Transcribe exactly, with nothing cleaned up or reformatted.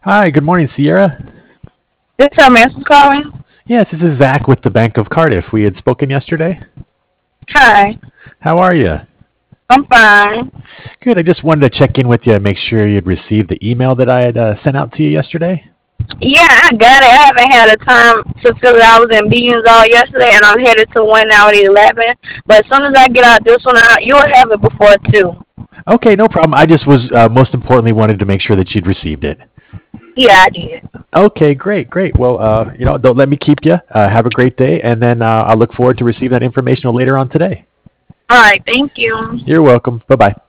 Hi, good morning, Sierra. This is Samantha's calling. Yes, this is Zach with the Bank of Cardiff. We had spoken yesterday. Hi, How are you? I'm fine. Good. I just wanted to check in with you and make sure you'd received the email that I had uh, sent out to you yesterday. Yeah, I got it. I haven't had a time to fill it. I was in meetings all yesterday, and I'm headed to one now at eleven. But as soon as I get out this one out, you'll have it before two. Okay, no problem. I just was uh, most importantly wanted to make sure that you'd received it. Yeah, I did. Okay, great, great. Well, uh, you know, don't let me keep you. Uh, have a great day, and then uh, I look forward to receiving that information later on today. All right, thank you. You're welcome. Bye bye.